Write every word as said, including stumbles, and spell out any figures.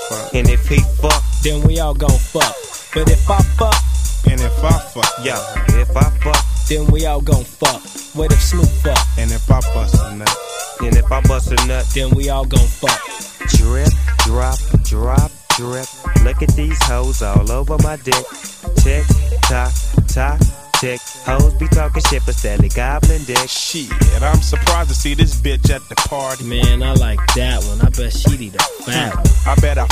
fuck. And if he fuck, then we all gon' fuck. But if I fuck, and if I fuck, yeah, if I fuck, then we all gon' fuck. What if Snoop fuck? and if I bust a nut, and if I bust a nut, then we all gon' fuck. drip, drop, drop, drip. Look at these hoes all over my dick. Tick, tock, tock, tick. Hoes be talking shit but steady gobbling dick. shit, I'm surprised to see this bitch at the party. Man, I like that one. I bet she'd eat a fat one. I bet I